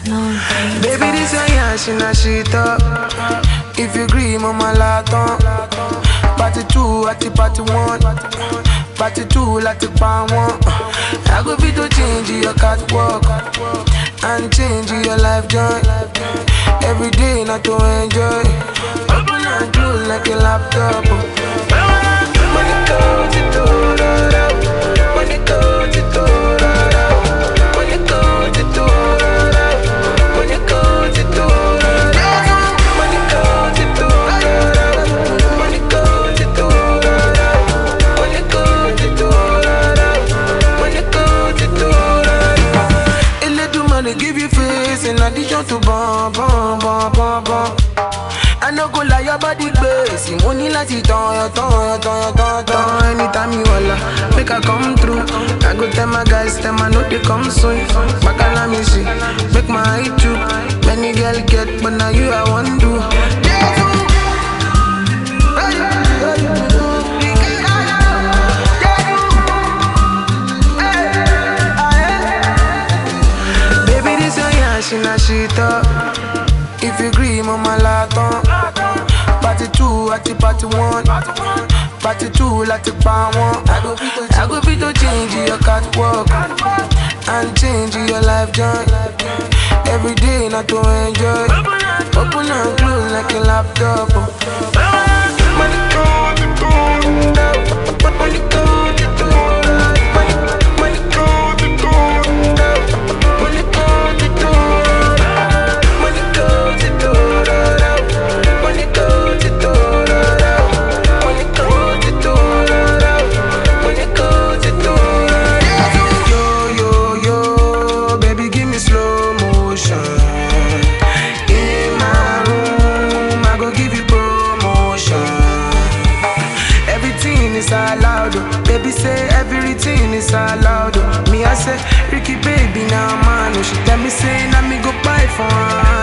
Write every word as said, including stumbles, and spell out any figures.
Baby, this your yash in a shit up. If you agree, mama laton. Party two at the party one. Party two like the pan one. I go be to change your catwalk and change your life joy. Every day not to enjoy. Open and close like a laptop. Money goes to do. Money goes to do. Money goes to do. Money goes to do. Money goes to do. Money goes to do. Money goes to do. Money goes to do. A little money give you face in addition to bomb, bomb, bomb, bomb, bomb. I no go lie, your body base. Money like it on your tongue, tongue, tongue, tongue. Anytime you holla, make I come through. I go tell my guys, tell my know they come soon. Bacala me see, make my eye too. Many girl get, but now you I want to. Baby, this your yash in a shit up. If you agree, mama laton. Party two at the party one. Party two like the pan one. I go be to, I go be to change your catwalk and change your life joy. Every day not to enjoy. Open and close like a laptop. Money go to do. Money go to do. Money go to do. Money go to do. Money go to do. Money go to do. Money go to do. Money go to do. Yo, yo, yo, baby, give me slow motion. In my room, I go give you promotion. Everything is allowed, oh. Baby say everything is allowed, oh. Me I say, Ricky baby now man, oh. She tell me say, now me go buy for her.